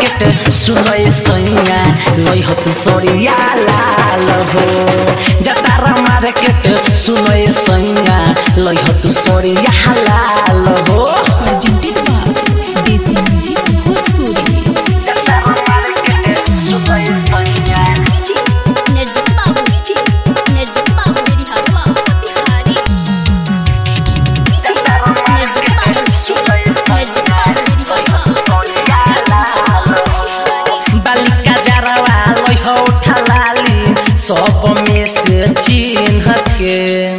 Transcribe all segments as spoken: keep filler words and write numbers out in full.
Market सुनय सैया लई हो तू सरिया लाल हो जतारा मार्केट सुनय सैया लई हो तू सरिया लाल हो देसी म्यूजिक भोजपुरी सब में से चिन्ह के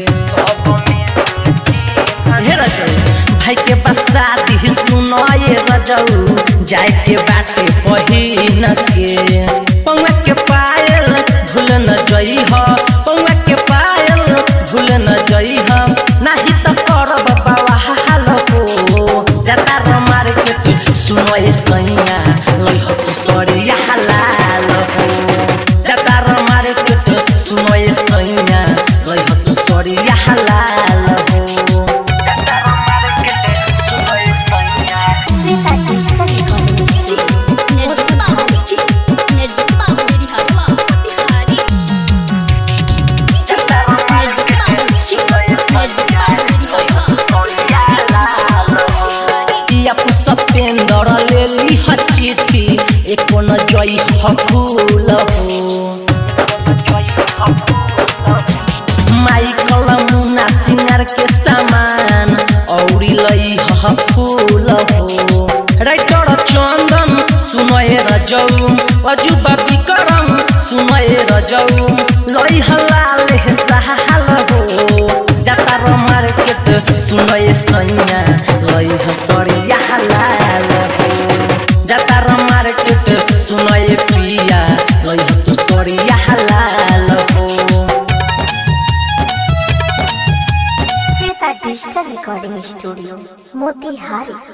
भाई के बसाती सुनाए रजऊ जाए के बाटे पहिन के पौवा के पायल भूल न जई हो पौवा के पायल भूल न जई हो नाही तो करब बवाल हो जतार मार्केट सुनाए सैया लई हो तू सरिया लाल हो जतार मार्केट सुनाए सैया लई हो तू सरिया लाल हो सपेंदर लेली हचिठी एको न जई फूल हो माइकल मुना सिंगार के सामान औरी लई ह फूल हो राइटर चंदन सुनय रजऊ अजुबा विक्रम सुनय रजऊ लई हलाल सहाल हो जतार मार्केट सुनय सैया लई ह सरिया लाल हो जतार मार्केट सुनय पिया लई ह तू सरिया लाल हो Shweta digital recording studio Motihari.